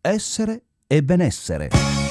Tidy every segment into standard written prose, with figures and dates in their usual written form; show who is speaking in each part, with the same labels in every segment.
Speaker 1: essere e benessere.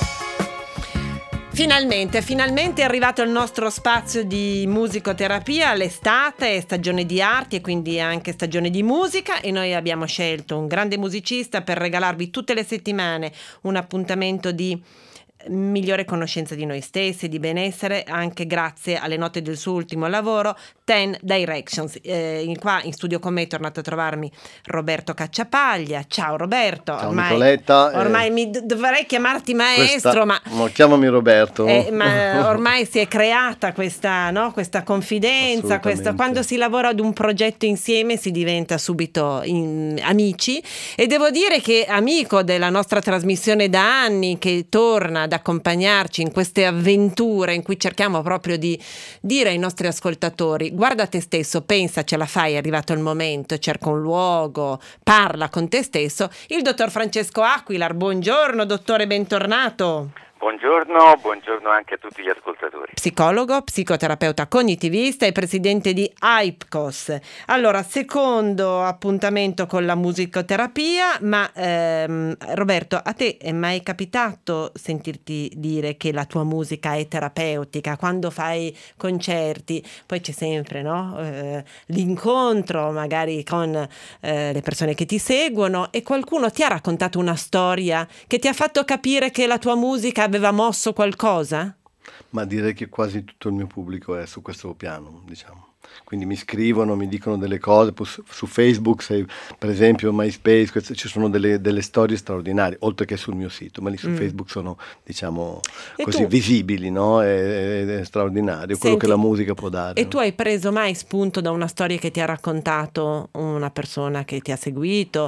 Speaker 2: Finalmente è arrivato il nostro spazio di musicoterapia. L'estate è stagione di arti e quindi anche stagione di musica, e noi abbiamo scelto un grande musicista per regalarvi tutte le settimane un appuntamento di migliore conoscenza di noi stessi, di benessere, anche grazie alle note del suo ultimo lavoro, 10 Directions. Qua in studio con me è tornato a trovarmi Roberto Cacciapaglia. Ciao Roberto.
Speaker 3: Ciao Nicoletta.
Speaker 2: Ormai dovrei chiamarti maestro, ma
Speaker 3: chiamami Roberto.
Speaker 2: Ma ormai si è creata questa confidenza, quando si lavora ad un progetto insieme si diventa subito amici, e devo dire che amico della nostra trasmissione da anni, che torna ad accompagnarci in queste avventure in cui cerchiamo proprio di dire ai nostri ascoltatori: guarda te stesso, pensa, ce la fai, è arrivato il momento, cerca un luogo, parla con te stesso. Il dottor Francesco Aquilar. Buongiorno dottore, bentornato.
Speaker 4: Buongiorno anche a tutti gli ascoltatori.
Speaker 2: Psicologo, psicoterapeuta cognitivista e presidente di AIPCOS. Allora, secondo appuntamento con la musicoterapia, ma Roberto, a te è mai capitato sentirti dire che la tua musica è terapeutica? Quando fai concerti, poi c'è sempre, l'incontro magari con le persone che ti seguono, e qualcuno ti ha raccontato una storia che ti ha fatto capire che la tua musica aveva mosso qualcosa?
Speaker 3: Ma direi che quasi tutto il mio pubblico è su questo piano, diciamo. Quindi mi scrivono, mi dicono delle cose su Facebook, per esempio MySpace, ci sono delle storie straordinarie, oltre che sul mio sito, ma lì su Facebook sono, diciamo, così visibili, no? È straordinario. Quello che la musica può dare.
Speaker 2: E tu hai preso mai spunto da una storia che ti ha raccontato una persona che ti ha seguito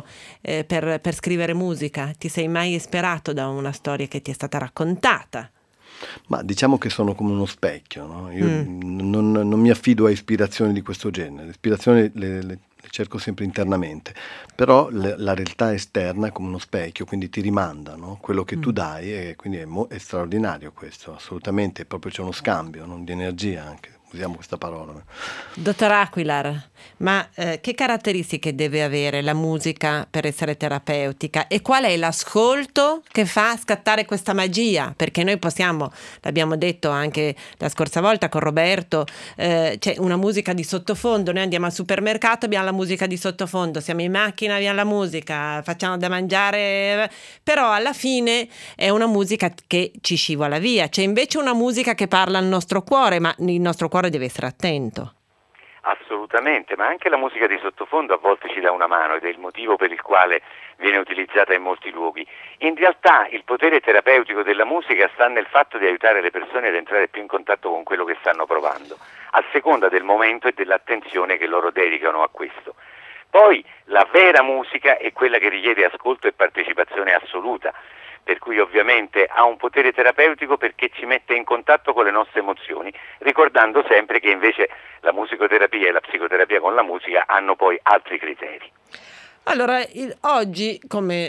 Speaker 2: per scrivere musica? Ti sei mai ispirato da una storia che ti è stata raccontata?
Speaker 3: Ma diciamo che sono come uno specchio, no? Io non mi affido a ispirazioni di questo genere, le ispirazioni le cerco sempre internamente, però la realtà esterna è come uno specchio, quindi ti rimanda, no? Quello che tu dai, e quindi è straordinario questo, assolutamente, proprio c'è uno scambio, no? Di energia anche. Usiamo questa parola.
Speaker 2: Dottor Aquilar, ma che caratteristiche deve avere la musica per essere terapeutica, e qual è l'ascolto che fa scattare questa magia? Perché noi possiamo, l'abbiamo detto anche la scorsa volta con Roberto, c'è una musica di sottofondo, noi andiamo al supermercato, abbiamo la musica di sottofondo, siamo in macchina, abbiamo la musica, facciamo da mangiare, però alla fine è una musica che ci scivola via. C'è invece una musica che parla al nostro cuore, ma il nostro cuore deve essere attento.
Speaker 4: Assolutamente, ma anche la musica di sottofondo a volte ci dà una mano, ed è il motivo per il quale viene utilizzata in molti luoghi. In realtà il potere terapeutico della musica sta nel fatto di aiutare le persone ad entrare più in contatto con quello che stanno provando, a seconda del momento e dell'attenzione che loro dedicano a questo. Poi la vera musica è quella che richiede ascolto e partecipazione assoluta, per cui ovviamente ha un potere terapeutico perché ci mette in contatto con le nostre emozioni, ricordando sempre che invece la musicoterapia e la psicoterapia con la musica hanno poi altri criteri.
Speaker 2: Allora, oggi, come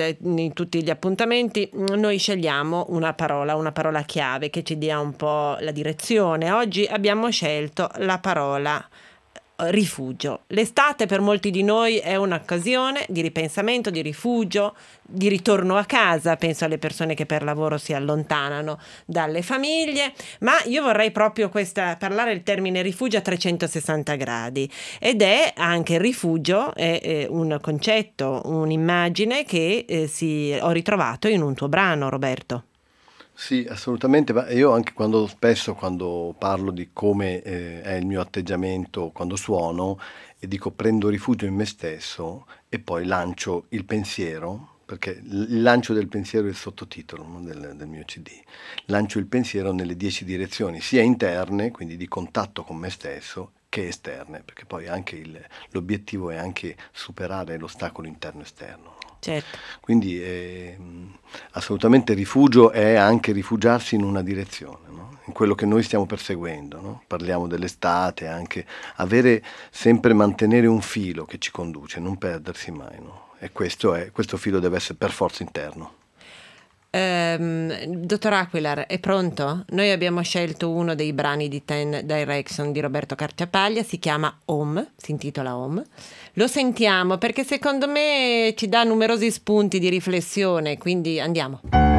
Speaker 2: in tutti gli appuntamenti, noi scegliamo una parola chiave che ci dia un po' la direzione. Oggi abbiamo scelto la parola rifugio. L'estate per molti di noi è un'occasione di ripensamento, di rifugio, di ritorno a casa. Penso alle persone che per lavoro si allontanano dalle famiglie, ma io vorrei proprio parlare del termine rifugio a 360 gradi, ed è anche il rifugio, è un concetto, un'immagine che ho ritrovato in un tuo brano, Roberto.
Speaker 3: Sì, assolutamente, ma io anche quando parlo di come è il mio atteggiamento quando suono, e dico prendo rifugio in me stesso e poi lancio il pensiero, perché il lancio del pensiero è il sottotitolo, no, del mio CD. Lancio il pensiero nelle 10 direzioni, sia interne, quindi di contatto con me stesso, che esterne, perché poi anche l'obiettivo è anche superare l'ostacolo interno-esterno.
Speaker 2: Certo.
Speaker 3: Quindi assolutamente rifugio è anche rifugiarsi in una direzione, no? In quello che noi stiamo perseguendo, no? Parliamo dell'estate, anche mantenere un filo che ci conduce, non perdersi mai, no? E questo filo deve essere per forza interno.
Speaker 2: Dottor Aquilar, è pronto? Noi abbiamo scelto uno dei brani di Ten Direction di Roberto Cacciapaglia, si chiama Home, si intitola Home. Lo sentiamo perché secondo me ci dà numerosi spunti di riflessione, quindi andiamo.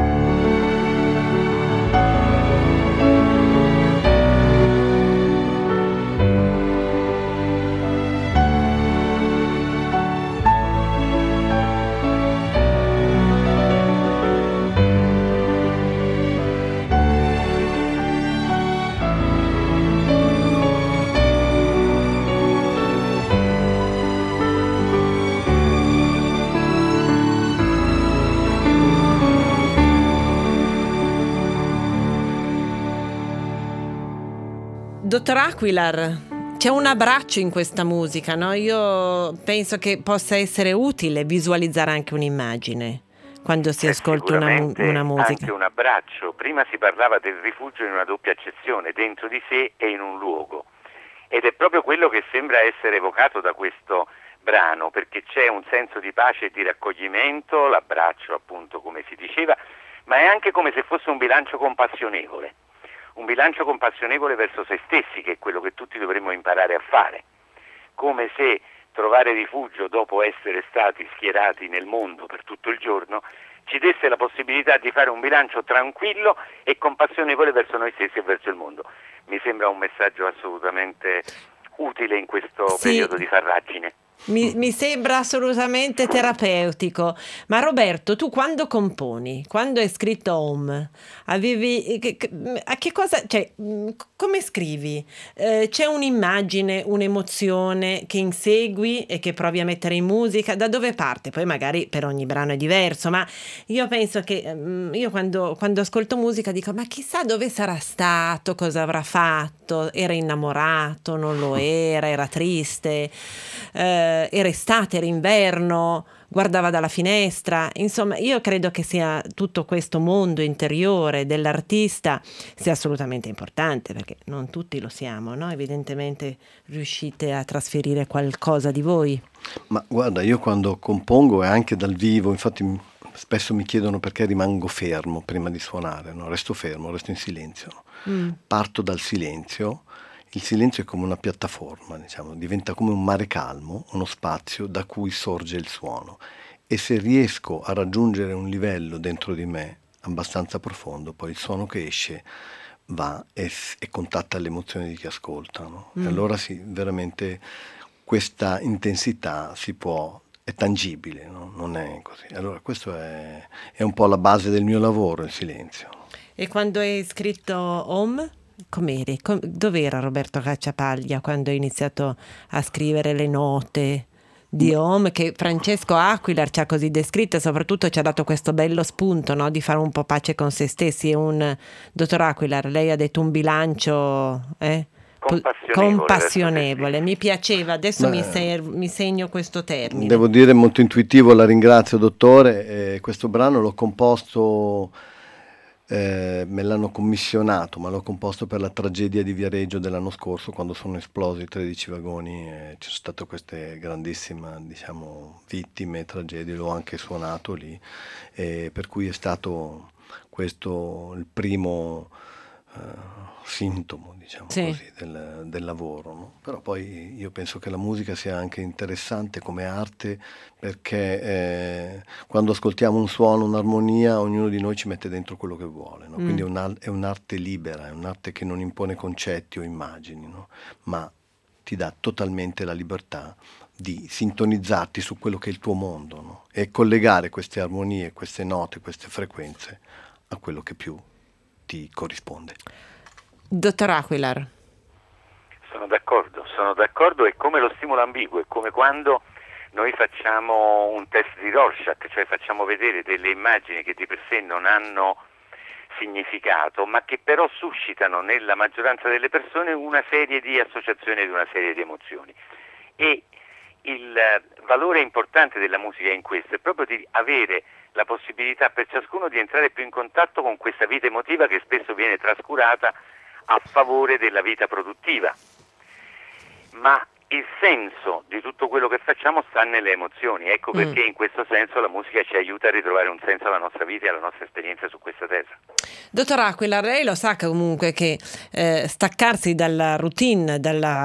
Speaker 2: Dottor Aquilar, c'è un abbraccio in questa musica, no? Io penso che possa essere utile visualizzare anche un'immagine quando si ascolta una musica.
Speaker 4: Anche un abbraccio. Prima si parlava del rifugio in una doppia accezione, dentro di sé e in un luogo. Ed è proprio quello che sembra essere evocato da questo brano, perché c'è un senso di pace e di raccoglimento, l'abbraccio appunto come si diceva, ma è anche come se fosse un bilancio compassionevole. Un bilancio compassionevole verso se stessi, che è quello che tutti dovremmo imparare a fare, come se trovare rifugio dopo essere stati schierati nel mondo per tutto il giorno ci desse la possibilità di fare un bilancio tranquillo e compassionevole verso noi stessi e verso il mondo. Mi sembra un messaggio assolutamente utile in questo periodo di farragine.
Speaker 2: Mi sembra assolutamente terapeutico. Ma Roberto, tu quando componi, quando hai scritto Home, avevi a che cosa, cioè, come scrivi? C'è un'immagine, un'emozione che insegui e che provi a mettere in musica? Da dove parte? Poi magari per ogni brano è diverso, ma io penso che io quando ascolto musica dico: ma chissà dove sarà stato, cosa avrà fatto, era innamorato, non lo era triste, era estate, era inverno, guardava dalla finestra. Insomma, io credo che sia tutto questo mondo interiore dell'artista sia assolutamente importante, perché non tutti lo siamo, no? Evidentemente riuscite a trasferire qualcosa di voi.
Speaker 3: Ma guarda, io quando compongo è anche dal vivo, infatti spesso mi chiedono perché rimango fermo prima di suonare, no? Resto fermo, resto in silenzio, no? Parto dal silenzio. Il silenzio è come una piattaforma, diciamo, diventa come un mare calmo, uno spazio da cui sorge il suono. E se riesco a raggiungere un livello dentro di me abbastanza profondo, poi il suono che esce va e contatta l'emozione di chi ascolta, no? E allora sì, veramente questa intensità è tangibile, no? Non è così. Allora questo è un po' la base del mio lavoro, il silenzio.
Speaker 2: E quando hai scritto Home? Com'eri? Dov'era Roberto Cacciapaglia quando hai iniziato a scrivere le note di Home, che Francesco Aquilar ci ha così descritto e soprattutto ci ha dato questo bello spunto, no? Di fare un po' pace con se stessi. Dottor Aquilar, lei ha detto un bilancio compassionevole. Mi piaceva, adesso mi segno questo termine.
Speaker 3: Devo dire molto intuitivo, la ringrazio dottore. Questo brano l'ho composto, me l'hanno commissionato, ma l'ho composto per la tragedia di Viareggio dell'anno scorso, quando sono esplosi i 13 vagoni e ci sono state queste grandissime, diciamo, vittime, tragedie. L'ho anche suonato lì, per cui è stato questo il primo sintomo, diciamo, sì, così, del lavoro, no? Però poi io penso che la musica sia anche interessante come arte, perché quando ascoltiamo un suono, un'armonia, ognuno di noi ci mette dentro quello che vuole, no? Quindi è un'arte libera, è un'arte che non impone concetti o immagini, no? Ma ti dà totalmente la libertà di sintonizzarti su quello che è il tuo mondo, no? E collegare queste armonie, queste note, queste frequenze a quello che più ti corrisponde.
Speaker 2: Dottor Aquilar.
Speaker 4: Sono d'accordo, è come lo stimolo ambiguo, è come quando noi facciamo un test di Rorschach, cioè facciamo vedere delle immagini che di per sé non hanno significato, ma che però suscitano nella maggioranza delle persone una serie di associazioni ed una serie di emozioni. E il valore importante della musica in questo è proprio di avere la possibilità per ciascuno di entrare più in contatto con questa vita emotiva che spesso viene trascurata a favore della vita produttiva. Ma il senso di tutto quello che facciamo sta nelle emozioni, ecco perché in questo senso la musica ci aiuta a ritrovare un senso alla nostra vita e alla nostra esperienza su questa terra.
Speaker 2: Dottor Aquila, lei lo sa comunque che staccarsi dalla routine,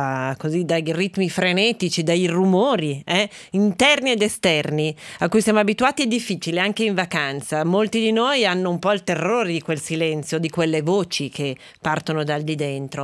Speaker 2: dai ritmi frenetici, dai rumori interni ed esterni a cui siamo abituati è difficile anche in vacanza. Molti di noi hanno un po' il terrore di quel silenzio, di quelle voci che partono dal di dentro.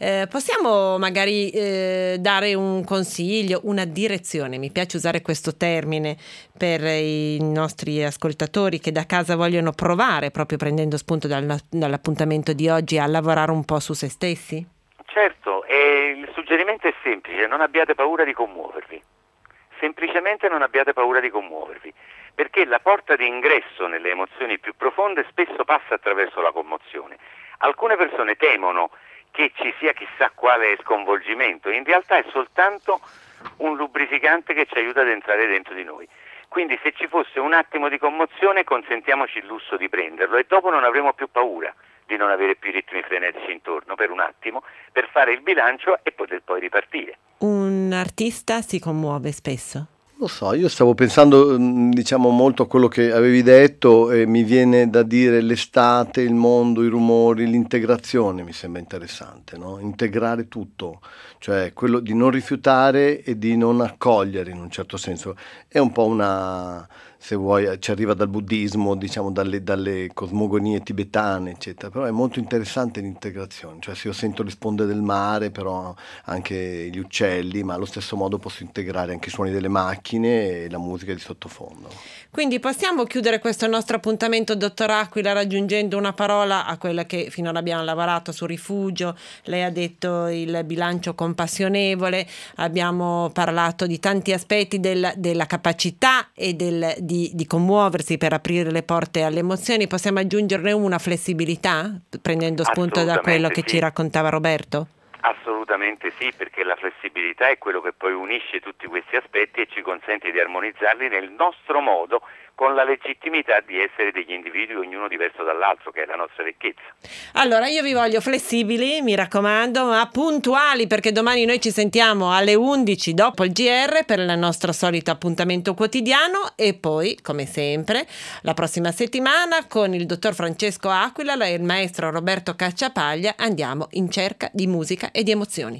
Speaker 2: Possiamo magari dare un consiglio, una direzione, mi piace usare questo termine per i nostri ascoltatori che da casa vogliono provare, proprio prendendo spunto dall'appuntamento di oggi, a lavorare un po' su se stessi?
Speaker 4: Certo, e il suggerimento è semplice: non abbiate paura di commuovervi, semplicemente non abbiate paura di commuovervi, perché la porta di ingresso nelle emozioni più profonde spesso passa attraverso la commozione. Alcune persone temono che ci sia chissà quale sconvolgimento, in realtà è soltanto un lubrificante che ci aiuta ad entrare dentro di noi. Quindi se ci fosse un attimo di commozione, consentiamoci il lusso di prenderlo e dopo non avremo più paura di non avere più ritmi frenetici intorno per un attimo, per fare il bilancio e poter poi ripartire.
Speaker 2: Un artista si commuove spesso?
Speaker 3: Lo so, io stavo pensando molto a quello che avevi detto e mi viene da dire l'estate, il mondo, i rumori, l'integrazione mi sembra interessante, no? Integrare tutto, cioè quello di non rifiutare e di non accogliere in un certo senso. È un po' una, se vuoi, ci arriva dal buddismo, dalle cosmogonie tibetane, eccetera, però è molto interessante l'integrazione, cioè se io sento le sponde del mare, però anche gli uccelli, ma allo stesso modo posso integrare anche i suoni delle macchine e la musica di sottofondo.
Speaker 2: Quindi possiamo chiudere questo nostro appuntamento, dottor Aquila, raggiungendo una parola a quella che finora abbiamo lavorato su rifugio. Lei ha detto il bilancio compassionevole, abbiamo parlato di tanti aspetti della capacità e di commuoversi per aprire le porte alle emozioni. Possiamo aggiungerne una: flessibilità, prendendo spunto da quello che ci raccontava Roberto?
Speaker 4: Assolutamente sì, perché la flessibilità è quello che poi unisce tutti questi aspetti e ci consente di armonizzarli nel nostro modo, con la legittimità di essere degli individui, ognuno diverso dall'altro, che è la nostra ricchezza.
Speaker 2: Allora io vi voglio flessibili, mi raccomando, ma puntuali, perché domani noi ci sentiamo alle 11 dopo il GR per il nostro solito appuntamento quotidiano e poi, come sempre, la prossima settimana con il dottor Francesco Aquila e il maestro Roberto Cacciapaglia andiamo in cerca di musica e di emozioni.